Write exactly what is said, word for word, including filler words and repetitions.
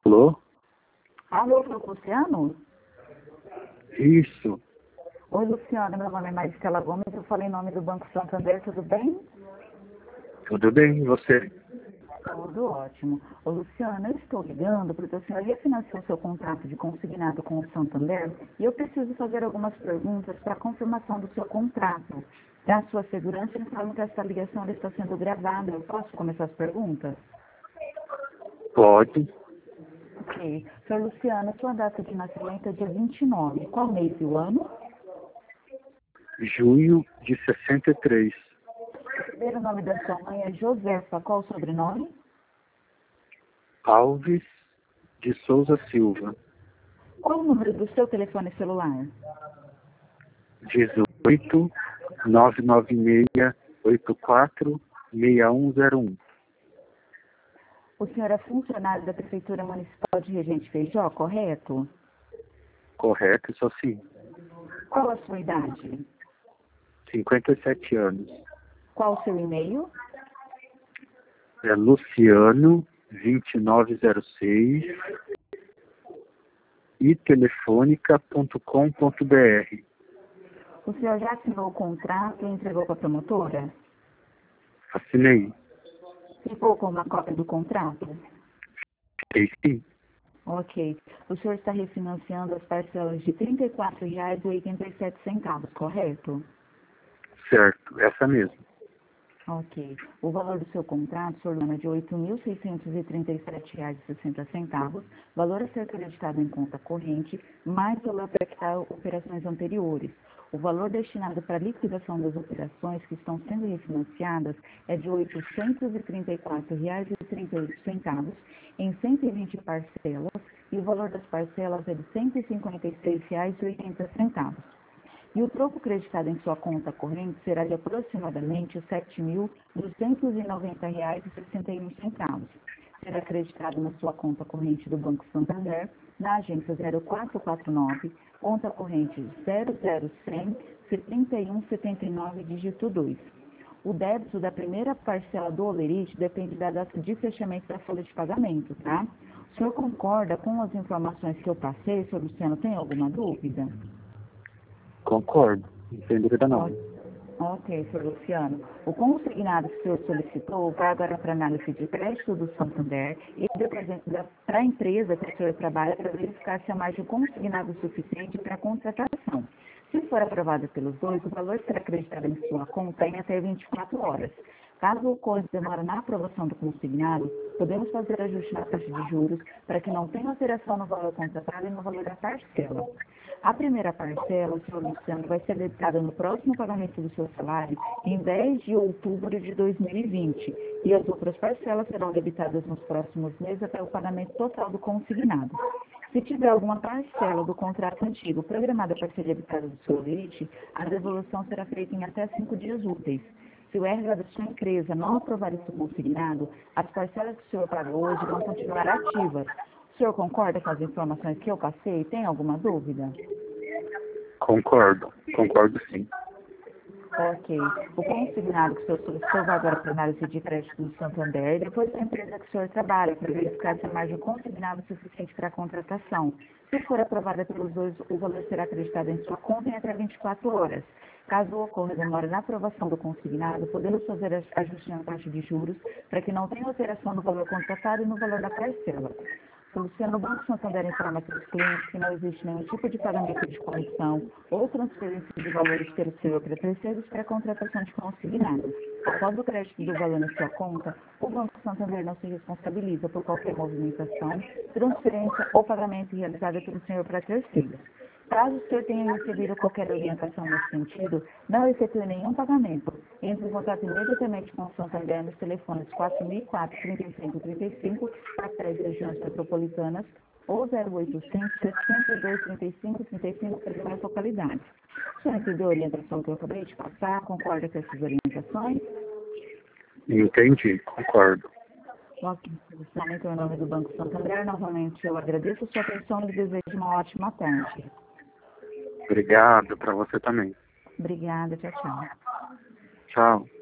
Alô? Alô, foi o Luciano? Isso. Oi, Luciano, meu nome é Maristela Gomes, eu falei em nome do Banco Santander, tudo bem? Tudo bem, e você? Tudo ótimo. Ô, Luciano, eu estou ligando porque o senhor refinanciou seu contrato de consignado com o Santander e eu preciso fazer algumas perguntas para a confirmação do seu contrato. Para sua segurança, informo que essa ligação está sendo gravada. Eu posso começar as perguntas? Pode. Ok. senhor Luciano, sua data de nascimento é dia vinte e nove. Qual mês e o ano? Junho de sessenta e três. O primeiro nome da sua mãe é Josefa. Qual o sobrenome? Alves de Souza Silva. Qual o número do seu telefone celular? dezoito, nove nove seis, oito quatro, seis um zero um. O senhor é funcionário da Prefeitura Municipal de Regente Feijó, correto? Correto, só sim. Qual a sua idade? cinquenta e sete anos. Qual o seu e-mail? É Luciano vinte e nove zero seis e telefônica ponto com ponto br. O senhor já assinou o contrato e entregou para a promotora? Assinei. Ficou com uma cópia do contrato? Fiquei sim. Ok. O senhor está refinanciando as parcelas de trinta e quatro reais e oitenta e sete centavos, correto? Certo, essa mesmo. Ok. O valor do seu contrato, senhor Lana, é de oito mil seiscentos e trinta e sete reais e sessenta centavos, valor a ser acreditado em conta corrente, mais valor para quitar operações anteriores. O valor destinado para a liquidação das operações que estão sendo refinanciadas é de oitocentos e trinta e quatro reais e trinta e oito centavos em cento e vinte parcelas e o valor das parcelas é de cento e cinquenta e seis reais e oitenta centavos. E o troco creditado em sua conta corrente será de aproximadamente sete mil duzentos e noventa reais e sessenta e um centavos. Será acreditado na sua conta corrente do Banco Santander, na agência zero quatro quatro nove, conta corrente zero zero cem, setenta e um setenta e nove, dígito dois. O débito da primeira parcela do holerite depende da data de fechamento da folha de pagamento, tá? O senhor concorda com as informações que eu passei, senhor Luciano? Tem alguma dúvida? Concordo, sem dúvida não. Ok, senhor Luciano. O consignado que o senhor solicitou vai agora para análise de crédito do Santander e depois para a empresa que o senhor trabalha para verificar se a margem consignada é suficiente para a contratação. Se for aprovada pelos dois, o valor será acreditado em sua conta em até vinte e quatro horas. Caso ocorra demora na aprovação do consignado, podemos fazer ajuste na taxa de juros para que não tenha alteração no valor contratado e no valor da parcela. A primeira parcela, senhor Luciano, vai ser debitada no próximo pagamento do seu salário em dez de outubro de dois mil e vinte e as outras parcelas serão debitadas nos próximos meses até o pagamento total do consignado. Se tiver alguma parcela do contrato antigo programada para ser debitada do seu leite, a devolução será feita em até cinco dias úteis. Se o R H da sua empresa não aprovar esse consignado, as parcelas que o senhor paga hoje vão continuar ativas. O senhor concorda com as informações que eu passei? Tem alguma dúvida? Concordo, concordo sim. Ok. O consignado que o senhor solicitou vai agora para análise de crédito do Santander e depois da empresa que o senhor trabalha para verificar se a margem consignada é suficiente para a contratação. Se for aprovada pelos dois, o valor será acreditado em sua conta em até vinte e quatro horas. Caso ocorra demora na aprovação do consignado, podemos fazer ajuste na taxa de juros para que não tenha alteração no valor contratado e no valor da parcela. Luciano, o Banco Santander informa para os clientes que não existe nenhum tipo de pagamento de comissão ou transferência de valores terceiro para terceiros para a contratação de consignados. Após o crédito do valor na sua conta, o Banco Santander não se responsabiliza por qualquer movimentação, transferência ou pagamento realizada pelo senhor para terceiros. Caso o senhor tenha recebido qualquer orientação nesse sentido, não efetue nenhum pagamento. Entre em contato imediatamente com o Santander nos telefones quatro mil e quatro, trinta e cinco, trinta e cinco para as regiões metropolitanas ou zero oitocentos, setecentos e dois, trinta e cinco, trinta e cinco para demais localidades. O senhor entendeu a orientação que eu acabei de passar? Concorda com essas orientações? Entendi, concordo. Ok, Luciano, em nome do Banco Santander, novamente eu agradeço a sua atenção e lhe desejo uma ótima tarde. Obrigado, para você também. Obrigada, tchau, tchau. Tchau.